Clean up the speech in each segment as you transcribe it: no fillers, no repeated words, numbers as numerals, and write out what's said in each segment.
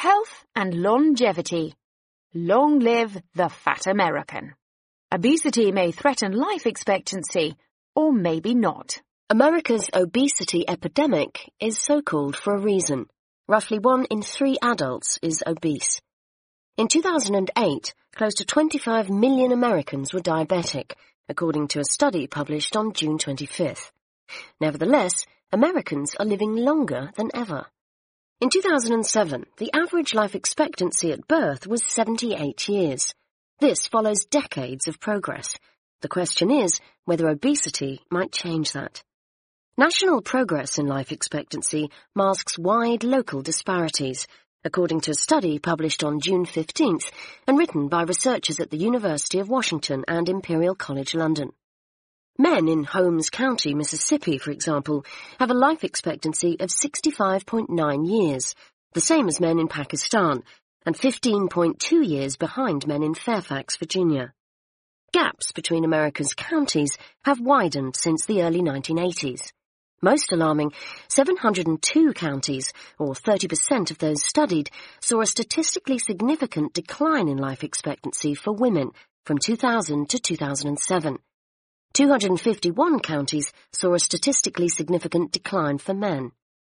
Health and longevity. Long live the fat American. Obesity may threaten life expectancy, or maybe not. America's obesity epidemic is so-called for a reason. Roughly 1 in 3 adults is obese. In 2008, close to 25 million Americans were diabetic, according to a study published on June 25th. Nevertheless, Americans are living longer than ever. In 2007, the average life expectancy at birth was 78 years. This follows decades of progress. The question is whether obesity might change that. National progress in life expectancy masks wide local disparities, according to a study published on June 15th and written by researchers at the University of Washington and Imperial College London. Men in Holmes County, Mississippi, for example, have a life expectancy of 65.9 years, the same as men in Pakistan, and 15.2 years behind men in Fairfax, Virginia. Gaps between America's counties have widened since the early 1980s. Most alarming, 702 counties, or 30% of those studied, saw a statistically significant decline in life expectancy for women from 2000 to 2007. 251 counties saw a statistically significant decline for men.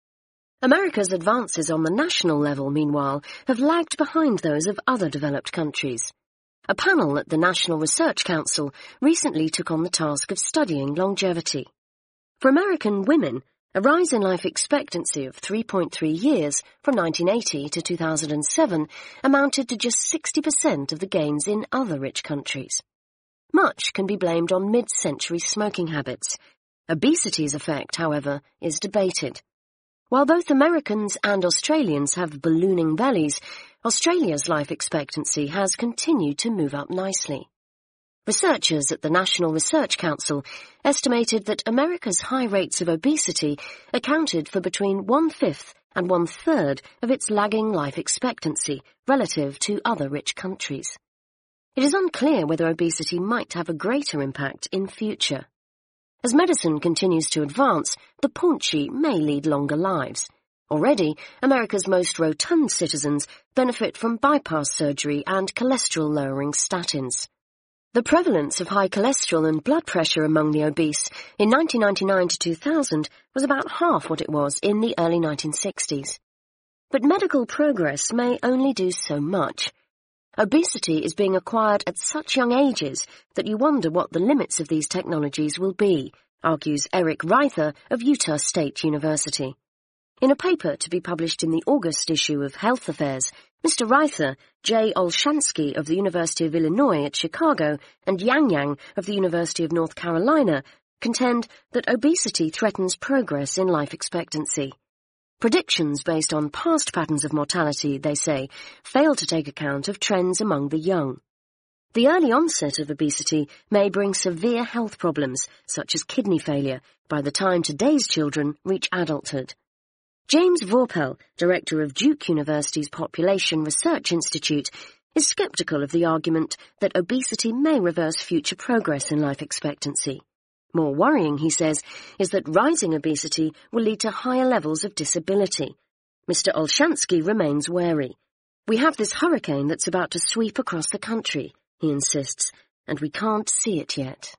America's advances on the national level, meanwhile, have lagged behind those of other developed countries. A panel at the National Research Council recently took on the task of studying longevity. For American women, a rise in life expectancy of 3.3 years from 1980 to 2007 amounted to just 60% of the gains in other rich countries. Much can be blamed on mid-century smoking habits. Obesity's effect, however, is debated. While both Americans and Australians have ballooning bellies, Australia's life expectancy has continued to move up nicely. Researchers at the National Research Council estimated that America's high rates of obesity accounted for between 1/5 and 1/3 of its lagging life expectancy relative to other rich countries. It is unclear whether obesity might have a greater impact in future. As medicine continues to advance, the paunchy may lead longer lives. Already, America's most rotund citizens benefit from bypass surgery and cholesterol-lowering statins. The prevalence of high cholesterol and blood pressure among the obese in 1999 to 2000 was about half what it was in the early 1960s. But medical progress may only do so much. Obesity is being acquired at such young ages that you wonder what the limits of these technologies will be, argues Eric Reither of Utah State University. In a paper to be published in the August issue of Health Affairs, Mr. Reither, Jay Olshansky of the University of Illinois at Chicago, and Yang Yang of the University of North Carolina contend that obesity threatens progress in life expectancy. Predictions based on past patterns of mortality, they say, fail to take account of trends among the young. The early onset of obesity may bring severe health problems, such as kidney failure, by the time today's children reach adulthood. James Vorpel, director of Duke University's Population Research Institute, is skeptical of the argument that obesity may reverse future progress in life expectancy. More worrying, he says, is that rising obesity will lead to higher levels of disability. Mr. Olshansky remains wary. We have this hurricane that's about to sweep across the country, he insists, and we can't see it yet.